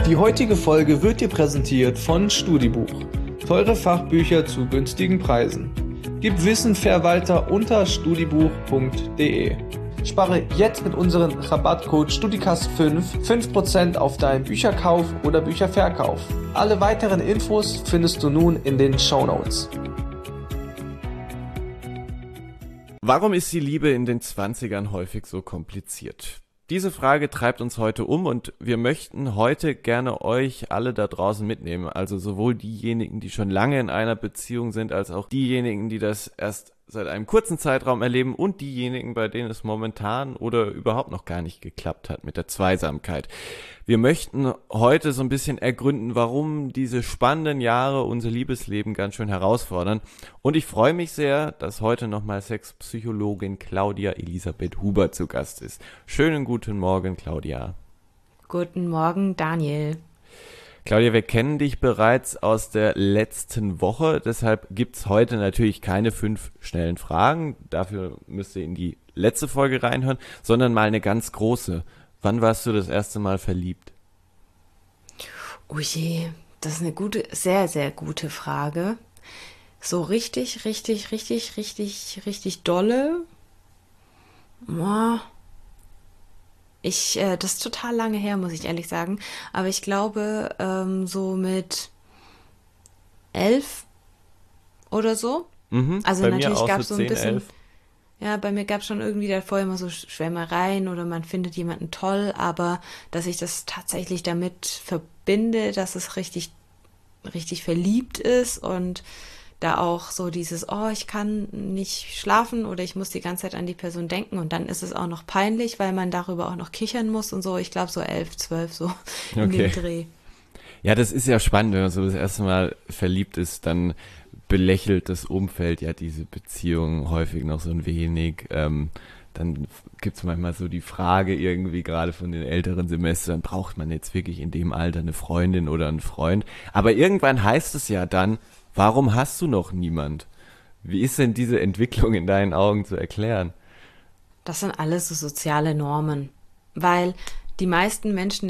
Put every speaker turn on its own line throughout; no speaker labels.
Die heutige Folge wird dir präsentiert von Studibuch. Teure Fachbücher zu günstigen Preisen. Gib Wissenverwalter unter studibuch.de. Spare jetzt mit unserem Rabattcode STUDICAST5 5% auf deinen Bücherkauf oder Bücherverkauf. Alle weiteren Infos findest du nun in den Shownotes.
Warum ist die Liebe in den 20ern häufig so kompliziert? Diese Frage treibt uns heute um und wir möchten heute gerne euch alle da draußen mitnehmen. Also sowohl diejenigen, die schon lange in einer Beziehung sind, als auch diejenigen, die das erst seit einem kurzen Zeitraum erleben und diejenigen, bei denen es momentan oder überhaupt noch gar nicht geklappt hat mit der Zweisamkeit. Wir möchten heute so ein bisschen ergründen, warum diese spannenden Jahre unser Liebesleben ganz schön herausfordern. Und ich freue mich sehr, dass heute nochmal Sexpsychologin Claudia Elisabeth Huber zu Gast ist. Schönen guten Morgen, Claudia.
Guten Morgen, Daniel.
Claudia, wir kennen dich bereits aus der letzten Woche, deshalb gibt's heute natürlich keine 5 schnellen Fragen, dafür müsst ihr in die letzte Folge reinhören, sondern mal eine ganz große. Wann warst du das erste Mal verliebt?
Oh je, das ist eine sehr, sehr gute Frage. So richtig dolle. Boah. Das ist total lange her, muss ich ehrlich sagen. Aber ich glaube, so mit 11 oder so. Also
bei
natürlich
mir
gab es
so
so ein
10,
bisschen.
11.
Ja, bei mir gab es schon irgendwie davor immer so Schwärmereien oder man findet jemanden toll, aber dass ich das tatsächlich damit verbinde, dass es richtig verliebt ist und da auch so dieses, oh, ich kann nicht schlafen oder ich muss die ganze Zeit an die Person denken und dann ist es auch noch peinlich, weil man darüber auch noch kichern muss und so. Ich glaube so 11, 12 so in dem Dreh.
Ja, das ist ja spannend, wenn man so das erste Mal verliebt ist, dann belächelt das Umfeld ja diese Beziehung häufig noch so ein wenig. Dann gibt's manchmal so die Frage irgendwie gerade von den älteren Semestern, braucht man jetzt wirklich in dem Alter eine Freundin oder einen Freund? Aber irgendwann heißt es ja dann, warum hast du noch niemand? Wie ist denn diese Entwicklung in deinen Augen zu erklären?
Das sind alles so soziale Normen, weil die meisten Menschen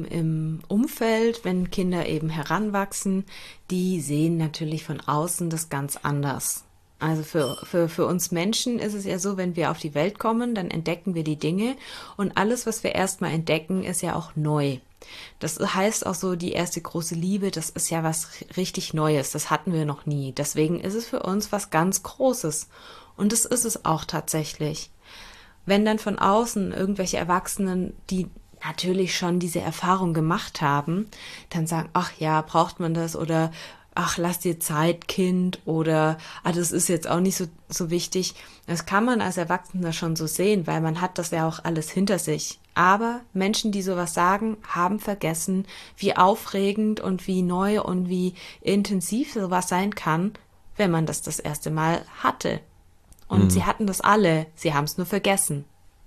im Umfeld, wenn Kinder eben heranwachsen, die sehen natürlich von außen das ganz anders. Also für uns Menschen ist es ja so, wenn wir auf die Welt kommen, dann entdecken wir die Dinge und alles, was wir erstmal entdecken, ist ja auch neu. Das heißt auch so, die erste große Liebe, das ist ja was richtig Neues, das hatten wir noch nie. Deswegen ist es für uns was ganz Großes und das ist es auch tatsächlich. Wenn dann von außen irgendwelche Erwachsenen, die natürlich schon diese Erfahrung gemacht haben, dann sagen, ach ja, braucht man das oder ach, lass dir Zeit, Kind oder das ist jetzt auch nicht so wichtig. Das kann man als Erwachsener schon so sehen, weil man hat das ja auch alles hinter sich. Aber Menschen, die sowas sagen, haben vergessen, wie aufregend und wie neu und wie intensiv sowas sein kann, wenn man das erste Mal hatte. Und sie hatten das alle, sie haben es nur vergessen.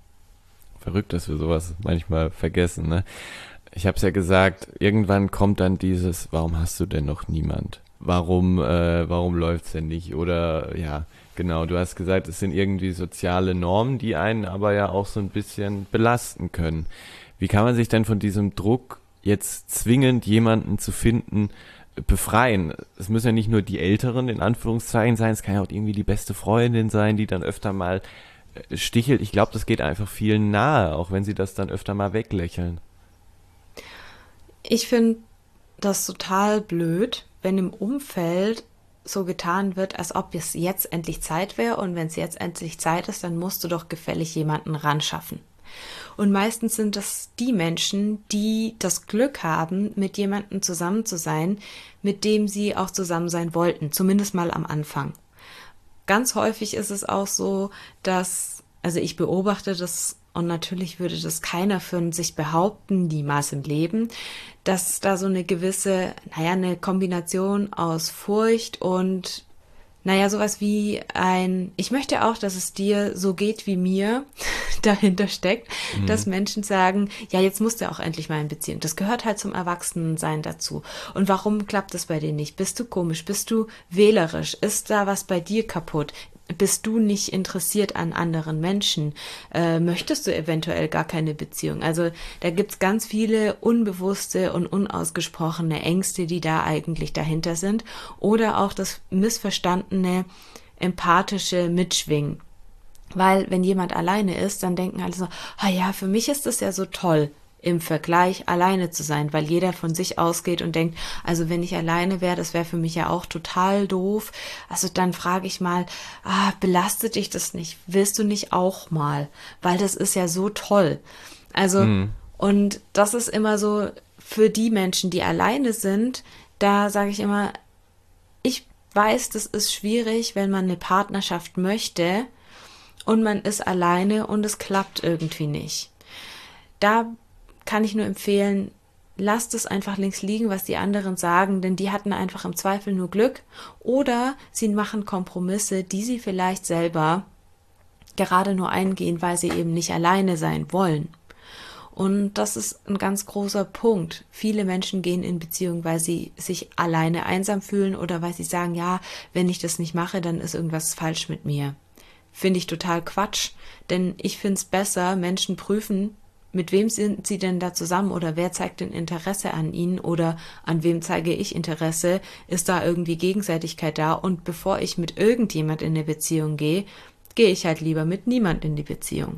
Verrückt, dass wir sowas manchmal vergessen, ne? Ich habe es ja gesagt, irgendwann kommt dann dieses, warum hast du denn noch niemand? Warum läuft's denn nicht? Oder ja, genau, du hast gesagt, es sind irgendwie soziale Normen, die einen aber ja auch so ein bisschen belasten können. Wie kann man sich denn von diesem Druck, jetzt zwingend jemanden zu finden, befreien? Es müssen ja nicht nur die Älteren in Anführungszeichen sein, es kann ja auch irgendwie die beste Freundin sein, die dann öfter mal stichelt. Ich glaube, das geht einfach vielen nahe, auch wenn sie das dann öfter mal weglächeln.
Ich finde das total blöd, wenn im Umfeld so getan wird, als ob es jetzt endlich Zeit wäre und wenn es jetzt endlich Zeit ist, dann musst du doch gefällig jemanden ranschaffen. Und meistens sind das die Menschen, die das Glück haben, mit jemandem zusammen zu sein, mit dem sie auch zusammen sein wollten, zumindest mal am Anfang. Ganz häufig ist es auch so, also ich beobachte das und natürlich würde das keiner für sich behaupten, niemals im Leben, dass da so eine gewisse, eine Kombination aus Furcht und sowas wie ich möchte auch, dass es dir so geht wie mir dahinter steckt, dass Menschen sagen, ja, jetzt musst du auch endlich mal in Beziehung. Das gehört halt zum Erwachsenensein dazu. Und warum klappt das bei dir nicht? Bist du komisch? Bist du wählerisch? Ist da was bei dir kaputt? bist du nicht interessiert an anderen Menschen? Möchtest du eventuell gar keine Beziehung? Also da gibt's ganz viele unbewusste und unausgesprochene Ängste, die da eigentlich dahinter sind. Oder auch das missverstandene, empathische Mitschwingen. Weil wenn jemand alleine ist, dann denken alle so, ah ja, für mich ist das ja so toll, im Vergleich alleine zu sein, weil jeder von sich ausgeht und denkt, also wenn ich alleine wäre, das wäre für mich ja auch total doof. Also dann frage ich mal, belastet dich das nicht? Willst du nicht auch mal? Weil das ist ja so toll. Also, und das ist immer so für die Menschen, die alleine sind, da sage ich immer, ich weiß, das ist schwierig, wenn man eine Partnerschaft möchte und man ist alleine und es klappt irgendwie nicht. Da kann ich nur empfehlen, lasst es einfach links liegen, was die anderen sagen, denn die hatten einfach im Zweifel nur Glück oder sie machen Kompromisse, die sie vielleicht selber gerade nur eingehen, weil sie eben nicht alleine sein wollen. Und das ist ein ganz großer Punkt. Viele Menschen gehen in Beziehungen, weil sie sich alleine einsam fühlen oder weil sie sagen, ja, wenn ich das nicht mache, dann ist irgendwas falsch mit mir. Finde ich total Quatsch, denn ich finde es besser, Menschen prüfen, mit wem sind sie denn da zusammen oder wer zeigt denn Interesse an ihnen oder an wem zeige ich Interesse? Ist da irgendwie Gegenseitigkeit da? Und bevor ich mit irgendjemand in eine Beziehung gehe, gehe ich halt lieber mit niemand in die Beziehung.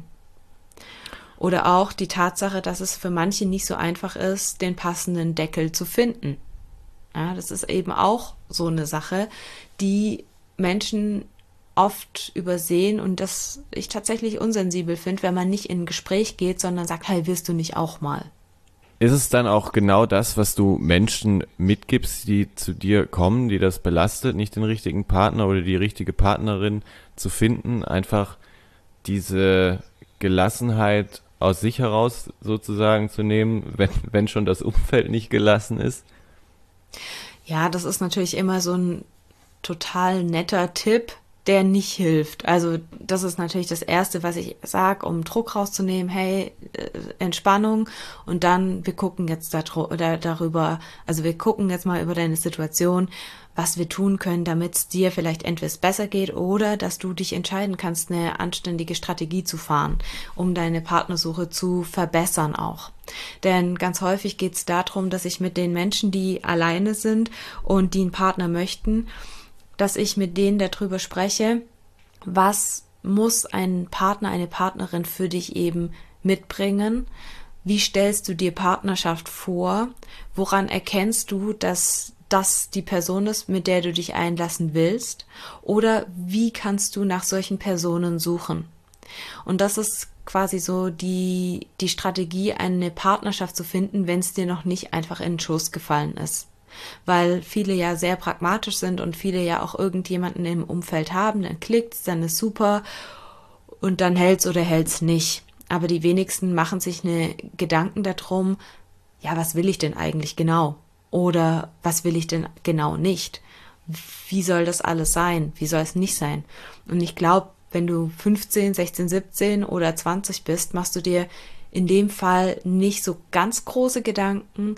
Oder auch die Tatsache, dass es für manche nicht so einfach ist, den passenden Deckel zu finden. Ja, das ist eben auch so eine Sache, die Menschen oft übersehen und das ich tatsächlich unsensibel finde, wenn man nicht in ein Gespräch geht, sondern sagt, hey, willst du nicht auch mal?
Ist es dann auch genau das, was du Menschen mitgibst, die zu dir kommen, die das belastet, nicht den richtigen Partner oder die richtige Partnerin zu finden, einfach diese Gelassenheit aus sich heraus sozusagen zu nehmen, wenn schon das Umfeld nicht gelassen ist?
Ja, das ist natürlich immer so ein total netter Tipp, der nicht hilft. Also das ist natürlich das Erste, was ich sage, um Druck rauszunehmen, hey, Entspannung und dann, wir gucken jetzt darüber, also wir gucken jetzt mal über deine Situation, was wir tun können, damit es dir vielleicht entweder besser geht oder dass du dich entscheiden kannst, eine anständige Strategie zu fahren, um deine Partnersuche zu verbessern auch. Denn ganz häufig geht es darum, dass ich mit den Menschen, die alleine sind und die einen Partner möchten, dass ich mit denen darüber spreche, was muss ein Partner, eine Partnerin für dich eben mitbringen? Wie stellst du dir Partnerschaft vor? Woran erkennst du, dass das die Person ist, mit der du dich einlassen willst? Oder wie kannst du nach solchen Personen suchen? Und das ist quasi so die Strategie, eine Partnerschaft zu finden, wenn es dir noch nicht einfach in den Schoß gefallen ist. Weil viele ja sehr pragmatisch sind und viele ja auch irgendjemanden im Umfeld haben, dann klickt's, dann ist super und dann hält's oder hält's nicht. Aber die wenigsten machen sich eine Gedanken darum, ja, was will ich denn eigentlich genau? Oder was will ich denn genau nicht? Wie soll das alles sein? Wie soll es nicht sein? Und ich glaube, wenn du 15, 16, 17 oder 20 bist, machst du dir in dem Fall nicht so ganz große Gedanken,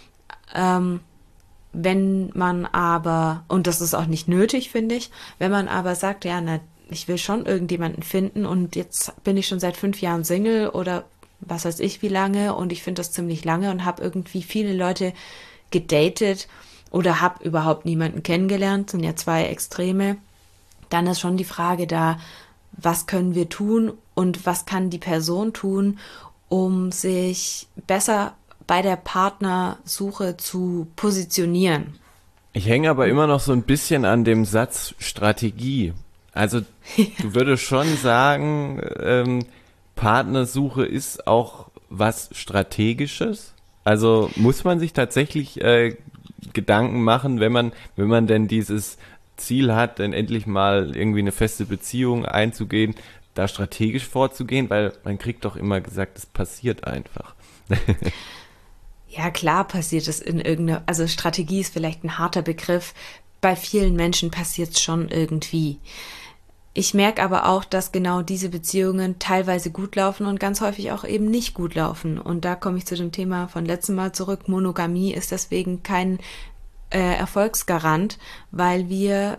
wenn man aber, und das ist auch nicht nötig, finde ich, wenn man aber sagt, ja, na, ich will schon irgendjemanden finden und jetzt bin ich schon seit 5 Jahren Single oder was weiß ich wie lange und ich finde das ziemlich lange und habe irgendwie viele Leute gedatet oder habe überhaupt niemanden kennengelernt, sind ja 2 Extreme, dann ist schon die Frage da, was können wir tun und was kann die Person tun, um sich besser bei der Partnersuche zu positionieren.
Ich hänge aber immer noch so ein bisschen an dem Satz Strategie. Also du würdest schon sagen, Partnersuche ist auch was Strategisches? Also muss man sich tatsächlich Gedanken machen, wenn man denn dieses Ziel hat, dann endlich mal irgendwie eine feste Beziehung einzugehen, da strategisch vorzugehen, weil man kriegt doch immer gesagt, es passiert einfach.
Ja, klar passiert es in irgendeiner, also Strategie ist vielleicht ein harter Begriff. Bei vielen Menschen passiert es schon irgendwie. Ich merke aber auch, dass genau diese Beziehungen teilweise gut laufen und ganz häufig auch eben nicht gut laufen. Und da komme ich zu dem Thema von letztem Mal zurück. Monogamie ist deswegen kein Erfolgsgarant, weil wir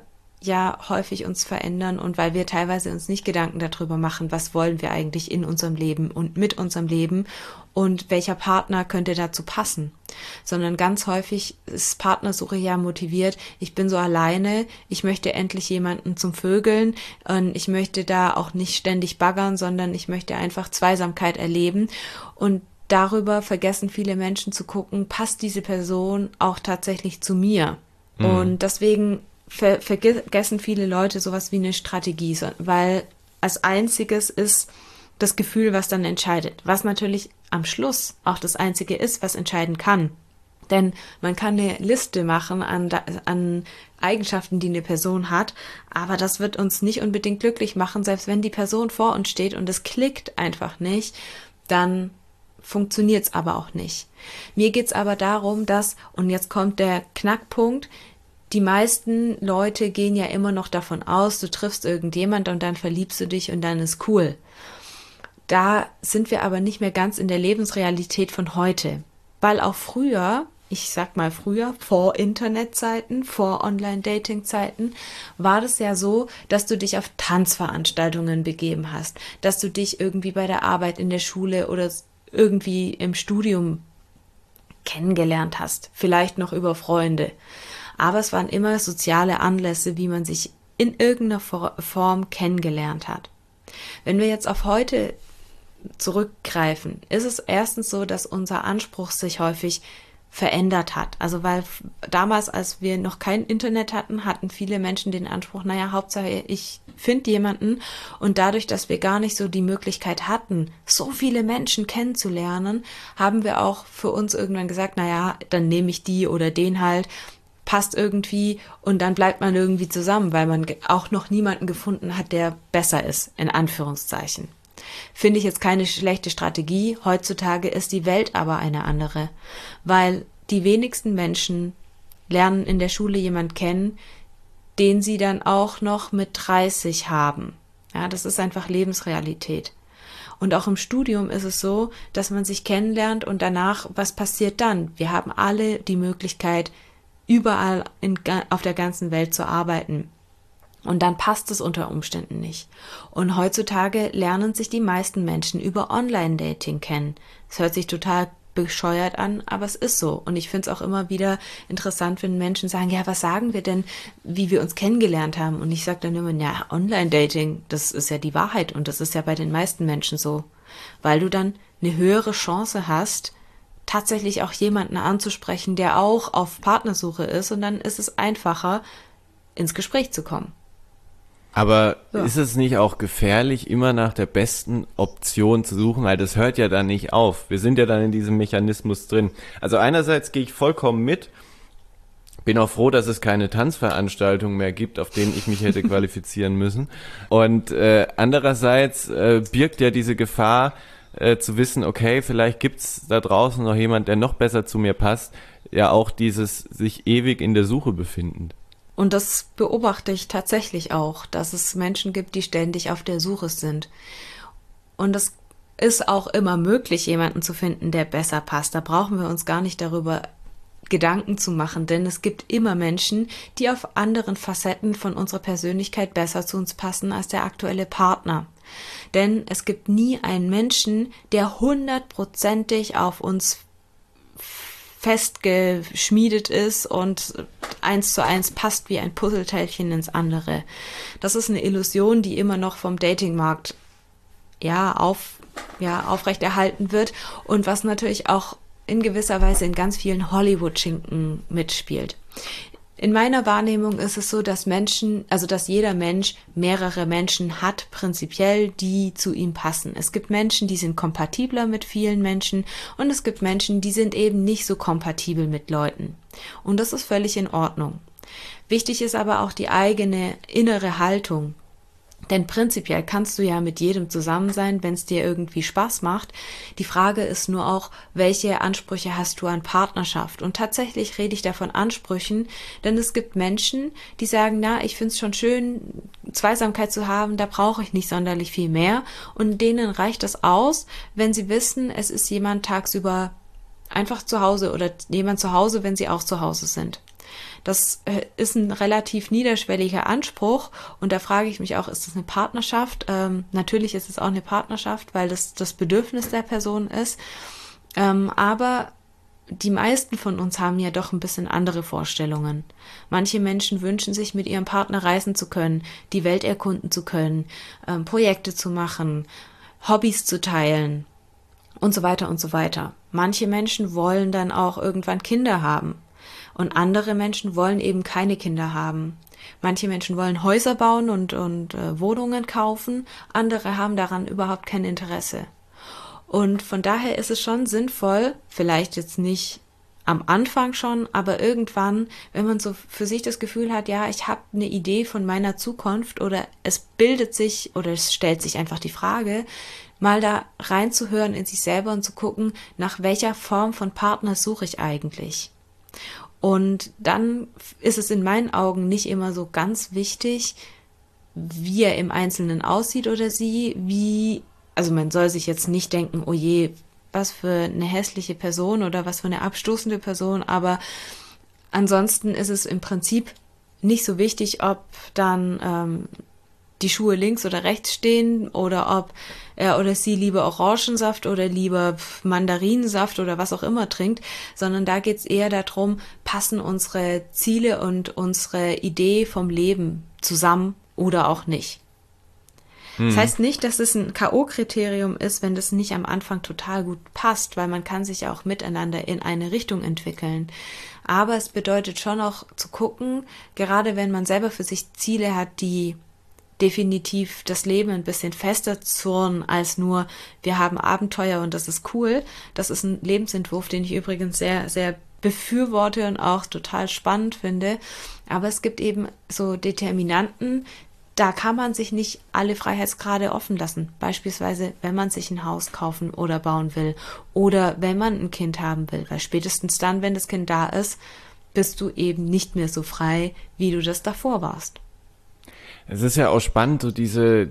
ja häufig uns verändern und weil wir teilweise uns nicht Gedanken darüber machen, was wollen wir eigentlich in unserem Leben und mit unserem Leben und welcher Partner könnte dazu passen, sondern ganz häufig ist Partnersuche ja motiviert, ich bin so alleine, ich möchte endlich jemanden zum Vögeln und ich möchte da auch nicht ständig baggern, sondern ich möchte einfach Zweisamkeit erleben und darüber vergessen viele Menschen zu gucken, passt diese Person auch tatsächlich zu mir? Und deswegen vergessen viele Leute sowas wie eine Strategie, weil als einziges ist das Gefühl, was dann entscheidet, was natürlich am Schluss auch das Einzige ist, was entscheiden kann. Denn man kann eine Liste machen an Eigenschaften, die eine Person hat, aber das wird uns nicht unbedingt glücklich machen, selbst wenn die Person vor uns steht und es klickt einfach nicht, dann funktioniert es aber auch nicht. Mir geht's aber darum, dass, und jetzt kommt der Knackpunkt, die meisten Leute gehen ja immer noch davon aus, du triffst irgendjemand und dann verliebst du dich und dann ist cool. Da sind wir aber nicht mehr ganz in der Lebensrealität von heute. Weil auch früher, ich sag mal früher, vor Internetzeiten, vor Online-Dating-Zeiten, war das ja so, dass du dich auf Tanzveranstaltungen begeben hast, dass du dich irgendwie bei der Arbeit in der Schule oder irgendwie im Studium kennengelernt hast, vielleicht noch über Freunde. Aber es waren immer soziale Anlässe, wie man sich in irgendeiner Form kennengelernt hat. Wenn wir jetzt auf heute zurückgreifen, ist es erstens so, dass unser Anspruch sich häufig verändert hat. Also weil damals, als wir noch kein Internet hatten, hatten viele Menschen den Anspruch, naja, Hauptsache ich finde jemanden und dadurch, dass wir gar nicht so die Möglichkeit hatten, so viele Menschen kennenzulernen, haben wir auch für uns irgendwann gesagt, naja, dann nehme ich die oder den halt, passt irgendwie und dann bleibt man irgendwie zusammen, weil man auch noch niemanden gefunden hat, der besser ist, in Anführungszeichen. Finde ich jetzt keine schlechte Strategie. Heutzutage ist die Welt aber eine andere, weil die wenigsten Menschen lernen in der Schule jemanden kennen, den sie dann auch noch mit 30 haben. Ja, das ist einfach Lebensrealität. Und auch im Studium ist es so, dass man sich kennenlernt und danach, was passiert dann? Wir haben alle die Möglichkeit, überall auf der ganzen Welt zu arbeiten. Und dann passt es unter Umständen nicht. Und heutzutage lernen sich die meisten Menschen über Online-Dating kennen. Es hört sich total bescheuert an, aber es ist so. Und ich finde es auch immer wieder interessant, wenn Menschen sagen, ja, was sagen wir denn, wie wir uns kennengelernt haben? Und ich sage dann immer, ja, Online-Dating, das ist ja die Wahrheit und das ist ja bei den meisten Menschen so. Weil du dann eine höhere Chance hast, tatsächlich auch jemanden anzusprechen, der auch auf Partnersuche ist und dann ist es einfacher, ins Gespräch zu kommen.
Aber ist es nicht auch gefährlich, immer nach der besten Option zu suchen? Weil das hört ja dann nicht auf. Wir sind ja dann in diesem Mechanismus drin. Also einerseits gehe ich vollkommen mit. Bin auch froh, dass es keine Tanzveranstaltungen mehr gibt, auf denen ich mich hätte qualifizieren müssen. Und andererseits birgt ja diese Gefahr, zu wissen, okay, vielleicht gibt's da draußen noch jemand, der noch besser zu mir passt. Ja, auch dieses sich ewig in der Suche befinden.
Und das beobachte ich tatsächlich auch, dass es Menschen gibt, die ständig auf der Suche sind. Und es ist auch immer möglich, jemanden zu finden, der besser passt. Da brauchen wir uns gar nicht darüber Gedanken zu machen, denn es gibt immer Menschen, die auf anderen Facetten von unserer Persönlichkeit besser zu uns passen als der aktuelle Partner. Denn es gibt nie einen Menschen, der 100%ig auf uns festgeschmiedet ist und 1:1 passt wie ein Puzzleteilchen ins andere. Das ist eine Illusion, die immer noch vom Datingmarkt aufrechterhalten wird und was natürlich auch in gewisser Weise in ganz vielen Hollywood-Schinken mitspielt. In meiner Wahrnehmung ist es so, dass jeder Mensch mehrere Menschen hat, prinzipiell, die zu ihm passen. Es gibt Menschen, die sind kompatibler mit vielen Menschen und es gibt Menschen, die sind eben nicht so kompatibel mit Leuten. Und das ist völlig in Ordnung. Wichtig ist aber auch die eigene innere Haltung. Denn prinzipiell kannst du ja mit jedem zusammen sein, wenn es dir irgendwie Spaß macht. Die Frage ist nur auch, welche Ansprüche hast du an Partnerschaft? Und tatsächlich rede ich da von Ansprüchen, denn es gibt Menschen, die sagen, na, ich finde es schon schön, Zweisamkeit zu haben, da brauche ich nicht sonderlich viel mehr. Und denen reicht das aus, wenn sie wissen, es ist jemand tagsüber einfach zu Hause oder jemand zu Hause, wenn sie auch zu Hause sind. Das ist ein relativ niederschwelliger Anspruch und da frage ich mich auch, ist das eine Partnerschaft? Natürlich ist es auch eine Partnerschaft, weil das Bedürfnis der Person ist, aber die meisten von uns haben ja doch ein bisschen andere Vorstellungen. Manche Menschen wünschen sich, mit ihrem Partner reisen zu können, die Welt erkunden zu können, Projekte zu machen, Hobbys zu teilen und so weiter und so weiter. Manche Menschen wollen dann auch irgendwann Kinder haben und andere Menschen wollen eben keine Kinder haben. Manche Menschen wollen Häuser bauen und Wohnungen kaufen, andere haben daran überhaupt kein Interesse. Und von daher ist es schon sinnvoll, vielleicht jetzt nicht am Anfang schon, aber irgendwann, wenn man so für sich das Gefühl hat, ja, ich habe eine Idee von meiner Zukunft oder es bildet sich oder es stellt sich einfach die Frage, mal da reinzuhören in sich selber und zu gucken, nach welcher Form von Partner suche ich eigentlich. Und dann ist es in meinen Augen nicht immer so ganz wichtig, wie er im Einzelnen aussieht oder sie, also man soll sich jetzt nicht denken, oh je, was für eine hässliche Person oder was für eine abstoßende Person, aber ansonsten ist es im Prinzip nicht so wichtig, ob dann die Schuhe links oder rechts stehen oder ob er oder sie lieber Orangensaft oder lieber Mandarinensaft oder was auch immer trinkt, sondern da geht's eher darum, passen unsere Ziele und unsere Idee vom Leben zusammen oder auch nicht. Das heißt nicht, dass es ein K.O.-Kriterium ist, wenn das nicht am Anfang total gut passt, weil man kann sich auch miteinander in eine Richtung entwickeln. Aber es bedeutet schon auch zu gucken, gerade wenn man selber für sich Ziele hat, die definitiv das Leben ein bisschen fester zurren als nur, wir haben Abenteuer und das ist cool. Das ist ein Lebensentwurf, den ich übrigens sehr, sehr befürworte und auch total spannend finde. Aber es gibt eben so Determinanten, da kann man sich nicht alle Freiheitsgrade offen lassen. Beispielsweise, wenn man sich ein Haus kaufen oder bauen will oder wenn man ein Kind haben will. Weil spätestens dann, wenn das Kind da ist, bist du eben nicht mehr so frei, wie du das davor warst.
Es ist ja auch spannend, so diese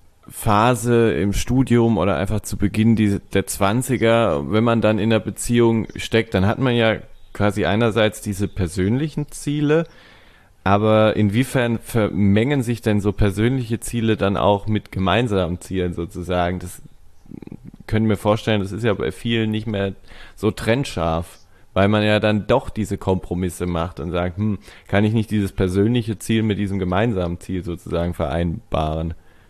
Phase im Studium oder einfach zu Beginn der 20er, wenn man dann in einer Beziehung steckt, dann hat man ja quasi einerseits diese persönlichen Ziele, aber inwiefern vermengen sich denn so persönliche Ziele dann auch mit gemeinsamen Zielen sozusagen? Das können wir vorstellen, das ist ja bei vielen nicht mehr so trennscharf, weil man ja dann doch diese Kompromisse macht und sagt, kann ich nicht dieses persönliche Ziel mit diesem gemeinsamen Ziel sozusagen vereinbaren?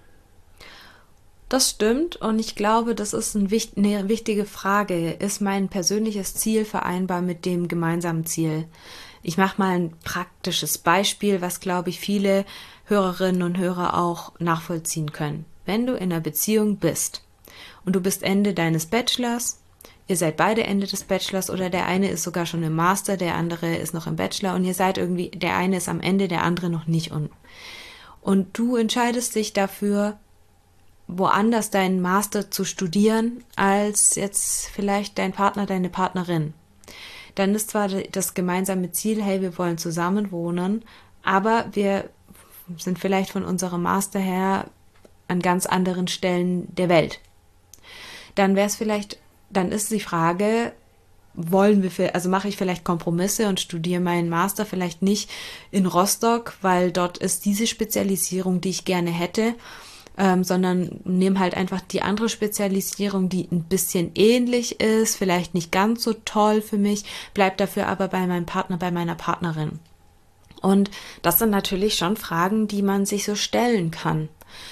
Das stimmt und ich glaube, das ist eine wichtige Frage. Ist mein persönliches Ziel vereinbar mit dem gemeinsamen Ziel? Ich mache mal ein praktisches Beispiel, was, glaube ich, viele Hörerinnen und Hörer auch nachvollziehen können. Wenn du in einer Beziehung bist und du bist Ende deines Bachelors, ihr seid beide Ende des Bachelors oder der eine ist sogar schon im Master, der andere ist noch im Bachelor und ihr seid irgendwie, der eine ist am Ende, der andere noch nicht. Und du entscheidest dich dafür, woanders deinen Master zu studieren, als jetzt vielleicht dein Partner, deine Partnerin. Dann ist zwar das gemeinsame Ziel, hey, wir wollen zusammen wohnen, aber wir sind vielleicht von unserem Master her an ganz anderen Stellen der Welt. Dann ist die Frage, mache ich vielleicht Kompromisse und studiere meinen Master vielleicht nicht in Rostock, weil dort ist diese Spezialisierung, die ich gerne hätte, sondern nehme halt einfach die andere Spezialisierung, die ein bisschen ähnlich ist, vielleicht nicht ganz so toll für mich, bleib dafür aber bei meinem Partner, bei meiner Partnerin. Und das sind natürlich schon Fragen, die man sich so stellen kann.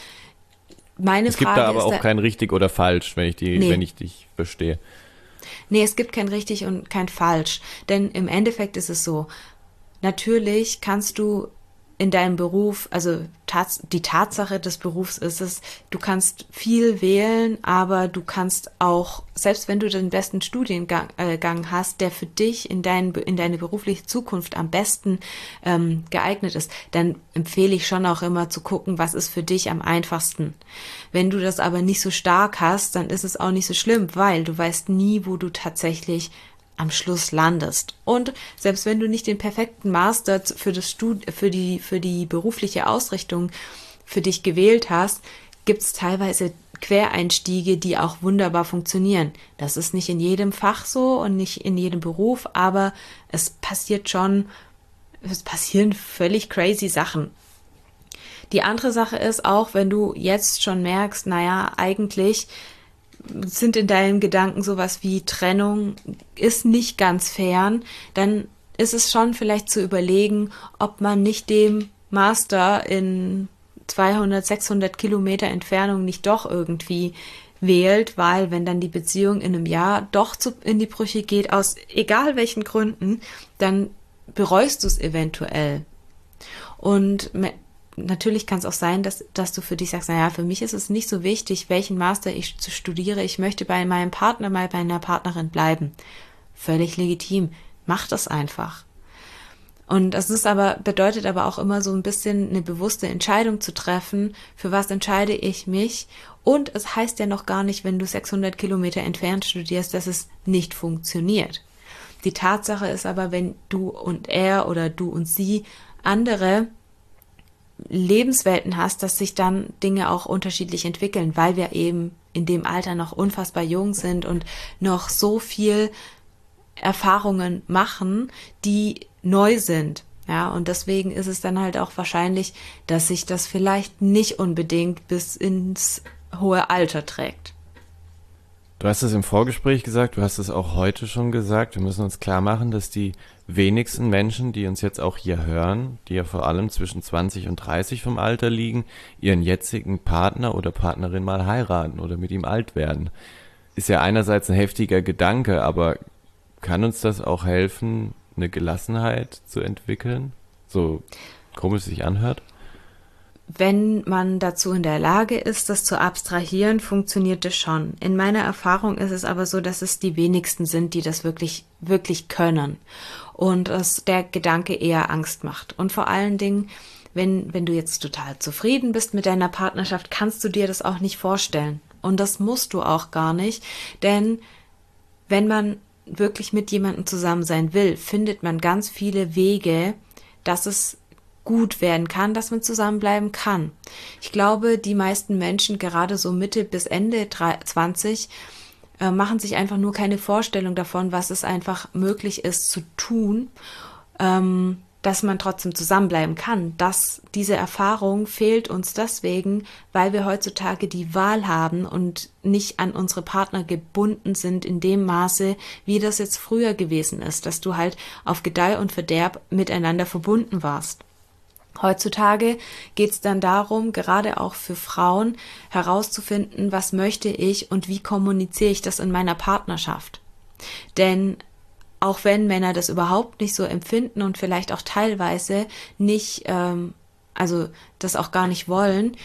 Es gibt da aber auch kein richtig oder falsch, wenn ich dich verstehe.
Nee, es gibt kein richtig und kein falsch, denn im Endeffekt ist es so, natürlich kannst du in deinem Beruf, also die Tatsache des Berufs ist es, du kannst viel wählen, aber du kannst auch, selbst wenn du den besten Studiengang hast, der für dich in deine berufliche Zukunft am besten geeignet ist, dann empfehle ich schon auch immer zu gucken, was ist für dich am einfachsten. Wenn du das aber nicht so stark hast, dann ist es auch nicht so schlimm, weil du weißt nie, wo du tatsächlich am Schluss landest. Und selbst wenn du nicht den perfekten Master für die berufliche Ausrichtung für dich gewählt hast, gibt es teilweise Quereinstiege, die auch wunderbar funktionieren. Das ist nicht in jedem Fach so und nicht in jedem Beruf, aber es passiert schon es passieren völlig crazy Sachen. Die andere Sache ist auch, wenn du jetzt schon merkst, naja, eigentlich sind in deinen Gedanken sowas wie Trennung ist nicht ganz fern, dann ist es schon vielleicht zu überlegen, ob man nicht dem Master in 200, 600 Kilometer Entfernung nicht doch irgendwie wählt, weil wenn dann die Beziehung in einem Jahr doch in die Brüche geht, aus egal welchen Gründen, dann bereust du es eventuell. Und natürlich kann es auch sein, dass du für dich sagst, naja, für mich ist es nicht so wichtig, welchen Master ich studiere. Ich möchte bei meinem Partner, mal bei einer Partnerin bleiben. Völlig legitim. Mach das einfach. Und das bedeutet aber auch immer so ein bisschen eine bewusste Entscheidung zu treffen, für was entscheide ich mich. Und es heißt ja noch gar nicht, wenn du 600 Kilometer entfernt studierst, dass es nicht funktioniert. Die Tatsache ist aber, wenn du und er oder du und sie andere Lebenswelten hast, dass sich dann Dinge auch unterschiedlich entwickeln, weil wir eben in dem Alter noch unfassbar jung sind und noch so viel Erfahrungen machen, die neu sind. Ja, und deswegen ist es dann halt auch wahrscheinlich, dass sich das vielleicht nicht unbedingt bis ins hohe Alter trägt.
Du hast es im Vorgespräch gesagt, du hast es auch heute schon gesagt. Wir müssen uns klar machen, dass die wenigsten Menschen, die uns jetzt auch hier hören, die ja vor allem zwischen 20 und 30 vom Alter liegen, ihren jetzigen Partner oder Partnerin mal heiraten oder mit ihm alt werden. Ist ja einerseits ein heftiger Gedanke, aber kann uns das auch helfen, eine Gelassenheit zu entwickeln? So komisch es sich anhört.
Wenn man dazu in der Lage ist, das zu abstrahieren, funktioniert das schon. In meiner Erfahrung ist es aber so, dass es die wenigsten sind, die das wirklich, wirklich können. Und dass der Gedanke eher Angst macht. Und vor allen Dingen, wenn du jetzt total zufrieden bist mit deiner Partnerschaft, kannst du dir das auch nicht vorstellen. Und das musst du auch gar nicht. Denn wenn man wirklich mit jemandem zusammen sein will, findet man ganz viele Wege, dass es gut werden kann, dass man zusammenbleiben kann. Ich glaube, die meisten Menschen, gerade so Mitte bis Ende 20, machen sich einfach nur keine Vorstellung davon, was es einfach möglich ist zu tun, dass man trotzdem zusammenbleiben kann. Diese Erfahrung fehlt uns deswegen, weil wir heutzutage die Wahl haben und nicht an unsere Partner gebunden sind in dem Maße, wie das jetzt früher gewesen ist, dass du halt auf Gedeih und Verderb miteinander verbunden warst. Heutzutage geht es dann darum, gerade auch für Frauen herauszufinden, was möchte ich und wie kommuniziere ich das in meiner Partnerschaft. Denn auch wenn Männer das überhaupt nicht so empfinden und vielleicht auch teilweise nicht, also das auch gar nicht wollen,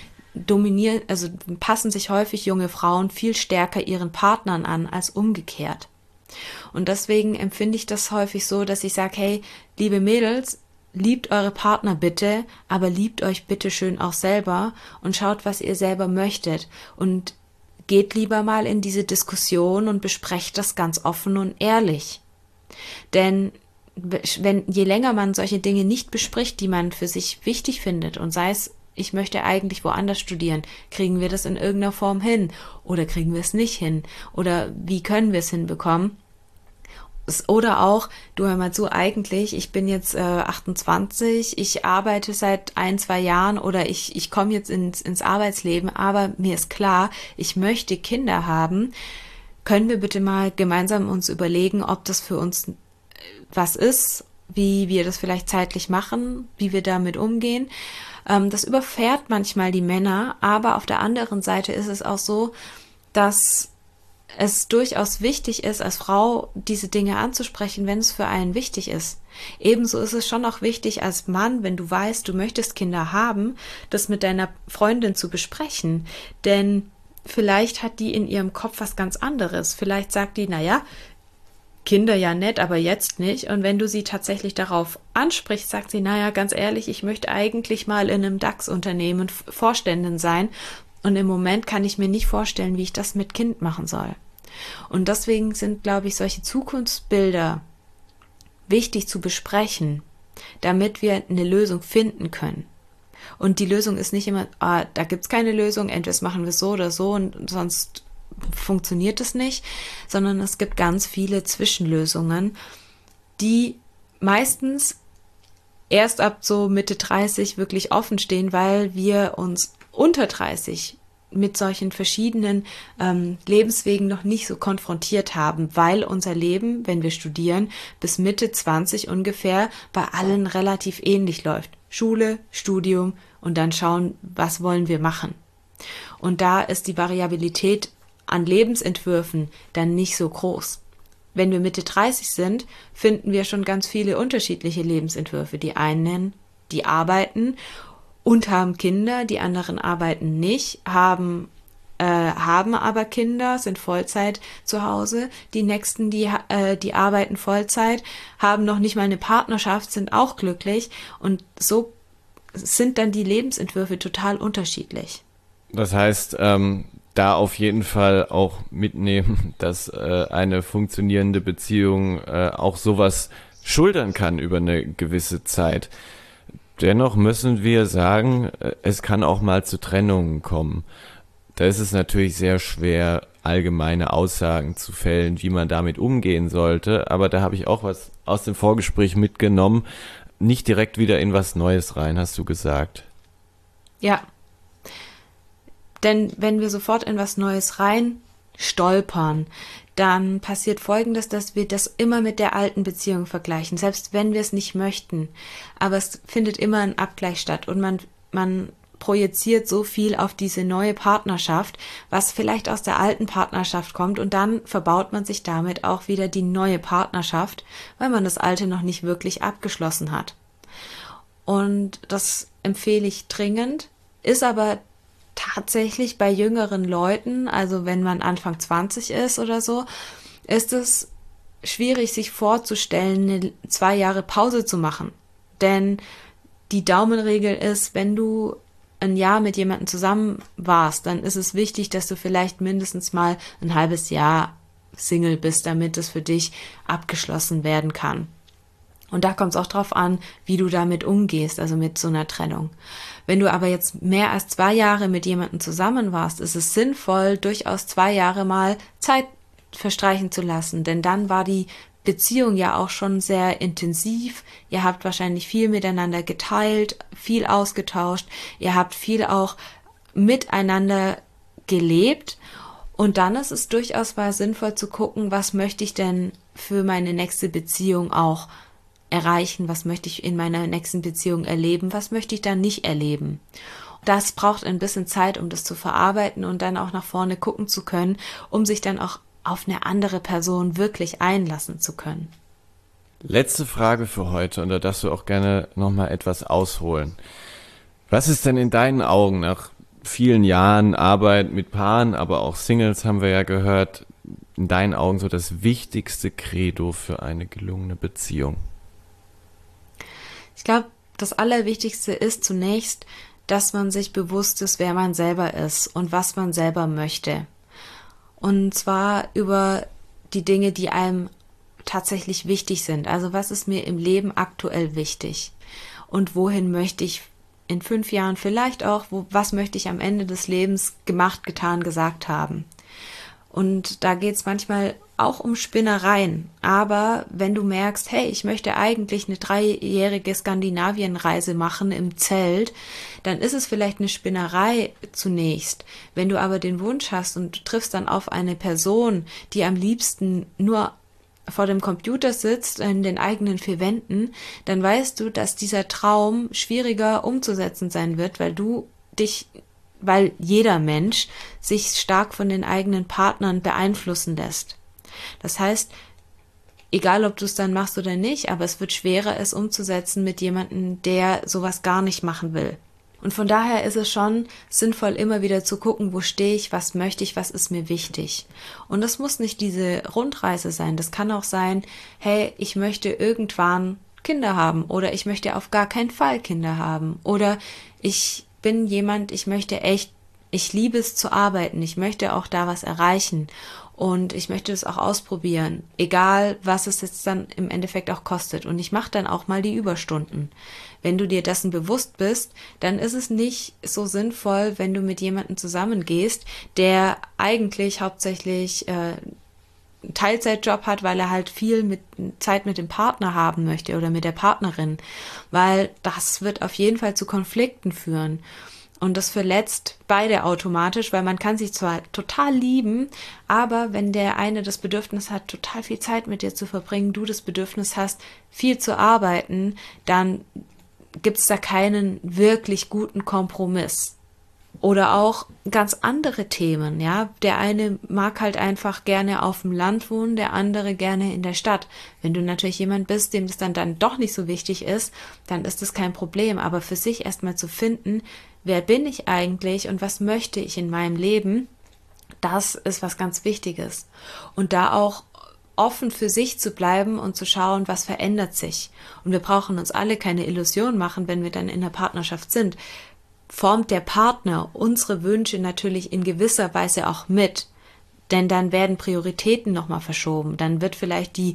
passen sich häufig junge Frauen viel stärker ihren Partnern an als umgekehrt. Und deswegen empfinde ich das häufig so, dass ich sage, hey, liebe Mädels, liebt eure Partner bitte, aber liebt euch bitte schön auch selber und schaut, was ihr selber möchtet und geht lieber mal in diese Diskussion und besprecht das ganz offen und ehrlich. Denn je länger man solche Dinge nicht bespricht, die man für sich wichtig findet und sei es, ich möchte eigentlich woanders studieren, kriegen wir das in irgendeiner Form hin oder kriegen wir es nicht hin oder wie können wir es hinbekommen? Oder auch, du hör mal zu, eigentlich, ich bin jetzt 28, ich arbeite seit 1-2 Jahren oder ich komme jetzt ins Arbeitsleben, aber mir ist klar, ich möchte Kinder haben. Können wir bitte mal gemeinsam uns überlegen, ob das für uns was ist, wie wir das vielleicht zeitlich machen, wie wir damit umgehen. Das überfährt manchmal die Männer, aber auf der anderen Seite ist es auch so, dass es durchaus wichtig ist, als Frau diese Dinge anzusprechen, wenn es für einen wichtig ist. Ebenso ist es schon auch wichtig als Mann, wenn du weißt, du möchtest Kinder haben, das mit deiner Freundin zu besprechen. Denn vielleicht hat die in ihrem Kopf was ganz anderes. Vielleicht sagt die, naja, Kinder ja nett, aber jetzt nicht. Und wenn du sie tatsächlich darauf ansprichst, sagt sie, naja, ganz ehrlich, ich möchte eigentlich mal in einem DAX-Unternehmen Vorständin sein. Und im Moment kann ich mir nicht vorstellen, wie ich das mit Kind machen soll. Und deswegen sind, glaube ich, solche Zukunftsbilder wichtig zu besprechen, damit wir eine Lösung finden können. Und die Lösung ist nicht immer, da gibt's keine Lösung, entweder machen wir es so oder so und sonst funktioniert es nicht, sondern es gibt ganz viele Zwischenlösungen, die meistens erst ab so Mitte 30 wirklich offen stehen, weil wir uns unter 30 mit solchen verschiedenen Lebenswegen noch nicht so konfrontiert haben, weil unser Leben, wenn wir studieren, bis Mitte 20 ungefähr bei allen relativ ähnlich läuft. Schule, Studium und dann schauen, was wollen wir machen. Und da ist die Variabilität an Lebensentwürfen dann nicht so groß. Wenn wir Mitte 30 sind, finden wir schon ganz viele unterschiedliche Lebensentwürfe. Die einen, die arbeiten und haben Kinder, die anderen arbeiten nicht, haben aber Kinder, sind Vollzeit zu Hause. Die nächsten, die arbeiten Vollzeit, haben noch nicht mal eine Partnerschaft, sind auch glücklich. Und so sind dann die Lebensentwürfe total unterschiedlich.
Das heißt, da auf jeden Fall auch mitnehmen, dass eine funktionierende Beziehung auch sowas schultern kann über eine gewisse Zeit. Dennoch müssen wir sagen, es kann auch mal zu Trennungen kommen. Da ist es natürlich sehr schwer, allgemeine Aussagen zu fällen, wie man damit umgehen sollte. Aber da habe ich auch was aus dem Vorgespräch mitgenommen. Nicht direkt wieder in was Neues rein, hast du gesagt.
Ja. Denn wenn wir sofort in was Neues rein stolpern, dann passiert Folgendes, dass wir das immer mit der alten Beziehung vergleichen, selbst wenn wir es nicht möchten. Aber es findet immer ein Abgleich statt und man projiziert so viel auf diese neue Partnerschaft, was vielleicht aus der alten Partnerschaft kommt und dann verbaut man sich damit auch wieder die neue Partnerschaft, weil man das alte noch nicht wirklich abgeschlossen hat. Und das empfehle ich dringend, ist aber tatsächlich bei jüngeren Leuten, also wenn man Anfang 20 ist oder so, ist es schwierig, sich vorzustellen, eine 2 Jahre Pause zu machen. Denn die Daumenregel ist, wenn du ein Jahr mit jemandem zusammen warst, dann ist es wichtig, dass du vielleicht mindestens mal ein halbes Jahr Single bist, damit es für dich abgeschlossen werden kann. Und da kommt es auch drauf an, wie du damit umgehst, also mit so einer Trennung. Wenn du aber jetzt mehr als 2 Jahre mit jemandem zusammen warst, ist es sinnvoll, durchaus 2 Jahre mal Zeit verstreichen zu lassen, denn dann war die Beziehung ja auch schon sehr intensiv. Ihr habt wahrscheinlich viel miteinander geteilt, viel ausgetauscht, ihr habt viel auch miteinander gelebt und dann ist es durchaus mal sinnvoll zu gucken, was möchte ich denn für meine nächste Beziehung auch erreichen, was möchte ich in meiner nächsten Beziehung erleben, was möchte ich dann nicht erleben. Das braucht ein bisschen Zeit, um das zu verarbeiten und dann auch nach vorne gucken zu können, um sich dann auch auf eine andere Person wirklich einlassen zu können.
Letzte Frage für heute und da darfst du auch gerne nochmal etwas ausholen. Was ist denn in deinen Augen nach vielen Jahren Arbeit mit Paaren, aber auch Singles haben wir ja gehört, in deinen Augen so das wichtigste Credo für eine gelungene Beziehung?
Ich glaube, das Allerwichtigste ist zunächst, dass man sich bewusst ist, wer man selber ist und was man selber möchte. Und zwar über die Dinge, die einem tatsächlich wichtig sind. Also was ist mir im Leben aktuell wichtig? Und wohin möchte ich in 5 Jahren vielleicht auch, was möchte ich am Ende des Lebens gemacht, getan, gesagt haben? Und da geht es manchmal auch um Spinnereien. Aber wenn du merkst, hey, ich möchte eigentlich eine 3-jährige Skandinavienreise machen im Zelt, dann ist es vielleicht eine Spinnerei zunächst. Wenn du aber den Wunsch hast und du triffst dann auf eine Person, die am liebsten nur vor dem Computer sitzt, in den eigenen 4 Wänden, dann weißt du, dass dieser Traum schwieriger umzusetzen sein wird, weil jeder Mensch sich stark von den eigenen Partnern beeinflussen lässt. Das heißt, egal ob du es dann machst oder nicht, aber es wird schwerer, es umzusetzen mit jemandem, der sowas gar nicht machen will. Und von daher ist es schon sinnvoll, immer wieder zu gucken, wo stehe ich, was möchte ich, was ist mir wichtig. Und das muss nicht diese Rundreise sein. Das kann auch sein, hey, ich möchte irgendwann Kinder haben oder ich möchte auf gar keinen Fall Kinder haben oder ich bin jemand, ich liebe es zu arbeiten, ich möchte auch da was erreichen und ich möchte es auch ausprobieren, egal was es jetzt dann im Endeffekt auch kostet und ich mache dann auch mal die Überstunden. Wenn du dir dessen bewusst bist, dann ist es nicht so sinnvoll, wenn du mit jemandem zusammengehst, der eigentlich hauptsächlich einen Teilzeitjob hat, weil er halt viel Zeit mit dem Partner haben möchte oder mit der Partnerin, weil das wird auf jeden Fall zu Konflikten führen. Und das verletzt beide automatisch, weil man kann sich zwar total lieben, aber wenn der eine das Bedürfnis hat, total viel Zeit mit dir zu verbringen, du das Bedürfnis hast, viel zu arbeiten, dann gibt's da keinen wirklich guten Kompromiss. Oder auch ganz andere Themen, ja. Der eine mag halt einfach gerne auf dem Land wohnen, der andere gerne in der Stadt. Wenn du natürlich jemand bist, dem das dann doch nicht so wichtig ist, dann ist das kein Problem. Aber für sich erstmal zu finden, wer bin ich eigentlich und was möchte ich in meinem Leben, das ist was ganz Wichtiges. Und da auch offen für sich zu bleiben und zu schauen, was verändert sich. Und wir brauchen uns alle keine Illusion machen, wenn wir dann in der Partnerschaft sind. Formt der Partner unsere Wünsche natürlich in gewisser Weise auch mit. Denn dann werden Prioritäten nochmal verschoben. Dann wird vielleicht die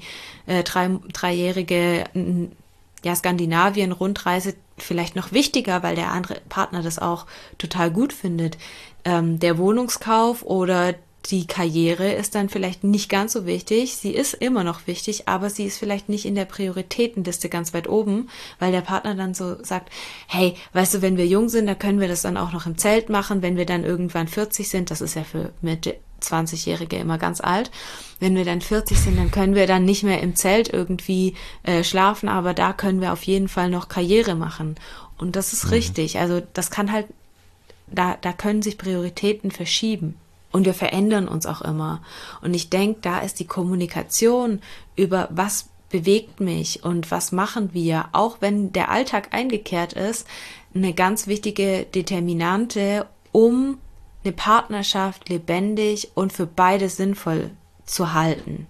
dreijährige Skandinavien-Rundreise vielleicht noch wichtiger, weil der andere Partner das auch total gut findet. Der Wohnungskauf oder die Karriere ist dann vielleicht nicht ganz so wichtig. Sie ist immer noch wichtig, aber sie ist vielleicht nicht in der Prioritätenliste ganz weit oben, weil der Partner dann so sagt, hey, weißt du, wenn wir jung sind, dann können wir das dann auch noch im Zelt machen. Wenn wir dann irgendwann 40 sind, das ist ja für Mitte 20-Jährige immer ganz alt, wenn wir dann 40 sind, dann können wir dann nicht mehr im Zelt irgendwie schlafen, aber da können wir auf jeden Fall noch Karriere machen. Und das ist richtig. Also das kann halt, da können sich Prioritäten verschieben. Und wir verändern uns auch immer. Und ich denke, da ist die Kommunikation über was bewegt mich und was machen wir, auch wenn der Alltag eingekehrt ist, eine ganz wichtige Determinante, um eine Partnerschaft lebendig und für beide sinnvoll zu halten.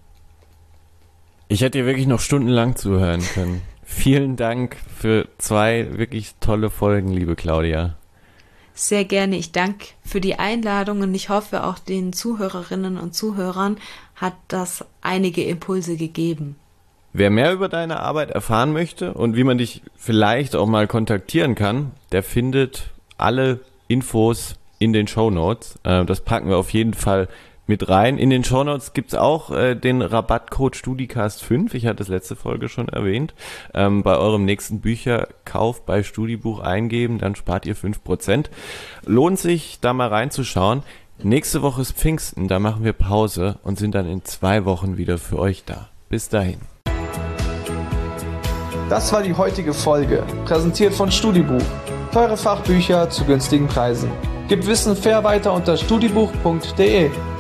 Ich hätte dir wirklich noch stundenlang zuhören können. Vielen Dank für 2 wirklich tolle Folgen, liebe Claudia.
Sehr gerne. Ich danke für die Einladung und ich hoffe, auch den Zuhörerinnen und Zuhörern hat das einige Impulse gegeben.
Wer mehr über deine Arbeit erfahren möchte und wie man dich vielleicht auch mal kontaktieren kann, der findet alle Infos in den Shownotes. Das packen wir auf jeden Fall mit rein. In den Shownotes gibt's auch den Rabattcode StudiCast5. Ich hatte das letzte Folge schon erwähnt. Bei eurem nächsten Bücherkauf bei Studibuch eingeben, dann spart ihr 5%. Lohnt sich, da mal reinzuschauen. Nächste Woche ist Pfingsten, da machen wir Pause und sind dann in 2 Wochen wieder für euch da. Bis dahin.
Das war die heutige Folge, präsentiert von Studibuch. Teure Fachbücher zu günstigen Preisen. Gib Wissen fair weiter unter studibuch.de.